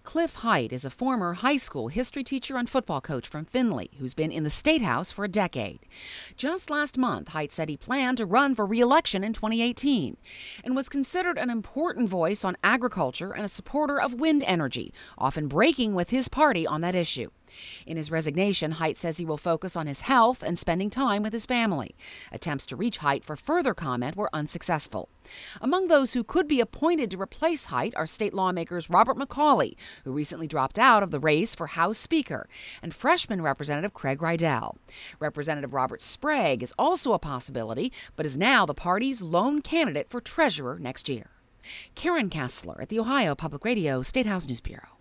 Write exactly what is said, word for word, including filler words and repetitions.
Cliff Height is a former high school history teacher and football coach from Findlay who's been in the State House for a decade. Just last month, Height said he planned to run for re-election in twenty eighteen and was considered an important voice on agriculture and a supporter of wind energy, often breaking with his party on that issue. In his resignation, Height says he will focus on his health and spending time with his family. Attempts to reach Height for further comment were unsuccessful. Among those who could be appointed to replace Height are state lawmakers Robert McCauley, who recently dropped out of the race for House Speaker, and freshman Representative Craig Rydell. Representative Robert Sprague is also a possibility, but is now the party's lone candidate for treasurer next year. Karen Kessler at the Ohio Public Radio State House News Bureau.